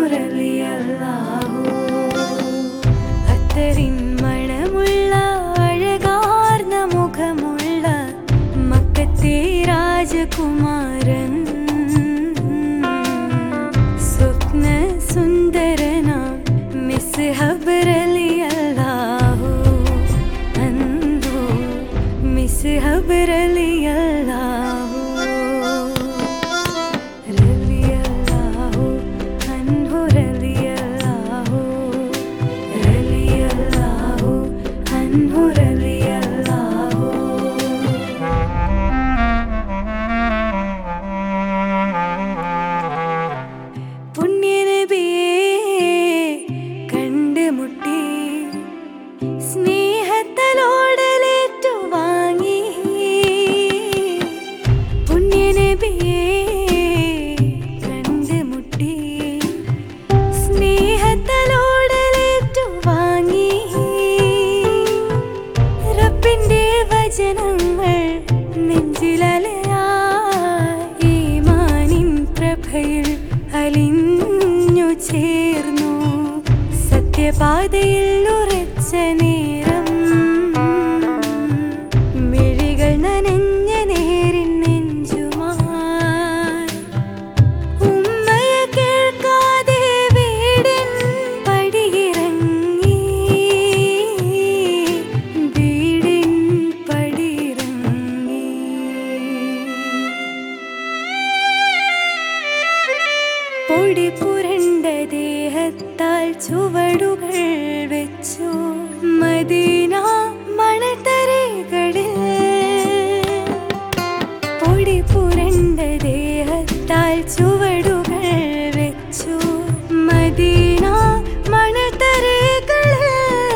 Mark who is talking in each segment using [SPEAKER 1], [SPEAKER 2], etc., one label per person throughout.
[SPEAKER 1] റളിയല്ലാഹു അത്തറിൻ മണമുള്ള അഴകാർന്ന മുഖമുള്ള മക്കത്തെ രാജകുമാരൻ സ്വപ്ന സുന്ദരനാം മിസ്ഹബ് റളിയല്ലാഹു അൻഹു മിസ്ഹബ് റളിയല്ലാഹു അലിഞ്ഞു ചേർന്നു സത്യപാതയിൽ ഉറച്ച നേരം മിഴികൾ നനഞ്ഞ നേരിൻ നെഞ്ചുമായി ഉമ്മയെ കേൾക്കാതെ വീടിൻ പടിയിറങ്ങി വീടിൻ പടിയിറങ്ങി പൊടി പുരണ്ട ദേഹത്താൽ ചുവടുകൾ വെച്ചു മദീന മണത്തരകളിൽ പൊടി പുരണ്ട ദേഹത്താൽ ചുവടുകൾ വെച്ചു മദീന മണത്തരകളിൽ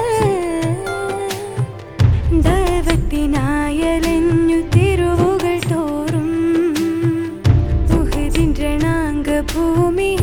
[SPEAKER 1] ദൈവത്തിനായലഞ്ഞു തെരുവുകൾ തോറും ഉഹദിൻ രണാംഗ ഭൂമി